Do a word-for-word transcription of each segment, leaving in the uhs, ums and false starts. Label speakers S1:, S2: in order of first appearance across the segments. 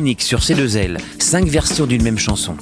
S1: unique sur C deux L, cinq versions d'une même chanson.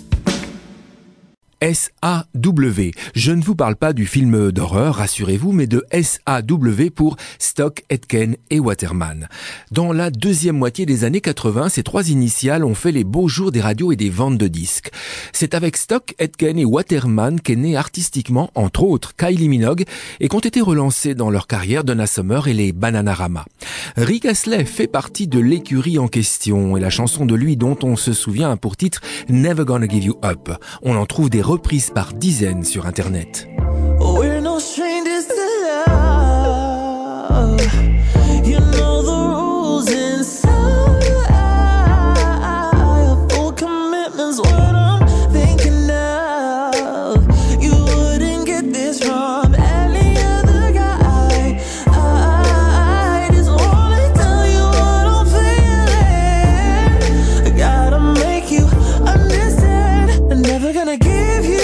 S2: S A W. Je ne vous parle pas du film d'horreur, rassurez-vous, mais de S A W pour Stock, Aitken et Waterman. Dans la deuxième moitié des années quatre-vingts, ces trois initiales ont fait les beaux jours des radios et des ventes de disques. C'est avec Stock, Aitken et Waterman qu'est né artistiquement, entre autres, Kylie Minogue, et qu'ont été relancés dans leur carrière Donna Summer et les Bananarama. Rick Astley fait partie de l'écurie en question, et la chanson de lui dont on se souvient a pour titre Never Gonna Give You Up. On en trouve des reprises par dizaines sur Internet.
S3: We're no strangers to love. You know the rules inside. Full commitment's what I'm thinking of. You wouldn't get this from any other guy. I just wanna tell you what I'm feeling. I gotta make you understand. I'm never gonna give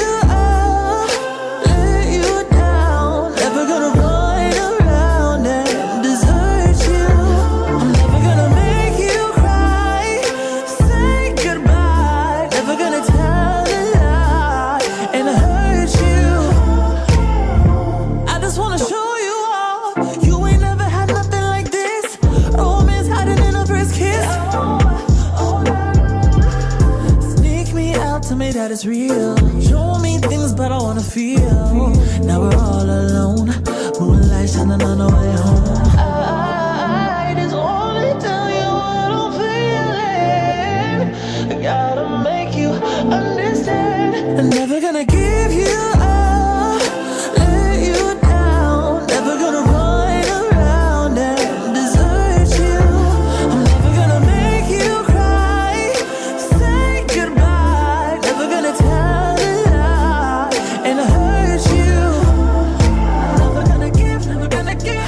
S3: that is real. Show me things, but I wanna feel. Now we're all alone, moonlight shining on the way home. I just wanna tell you what I'm feeling. I gotta make you understand. I'm never gonna give you up, let you down. Never gonna run around and desert you. I'm never gonna make you cry, say goodbye. Never gonna tell a lie and hurt you. Never gonna give, never gonna give.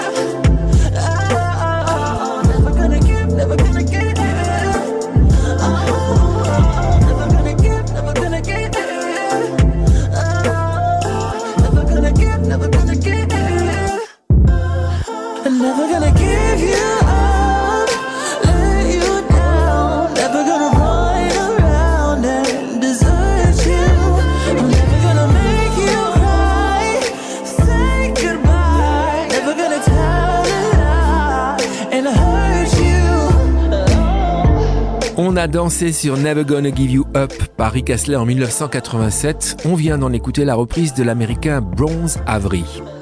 S3: Oh, never gonna give, never gonna give. Oh, never gonna give, never gonna give. Oh, never gonna give, never gonna give. I'm never gonna give you up, let you down. Never gonna run around and desert you. I'm never gonna make you cry, say goodbye. Never gonna tell a lie and hurt you.
S2: On a dansé sur Never Gonna Give You Up par Rick Astley en dix-neuf cent quatre-vingt-sept. On vient d'en écouter la reprise de l'américain Bronze Avery.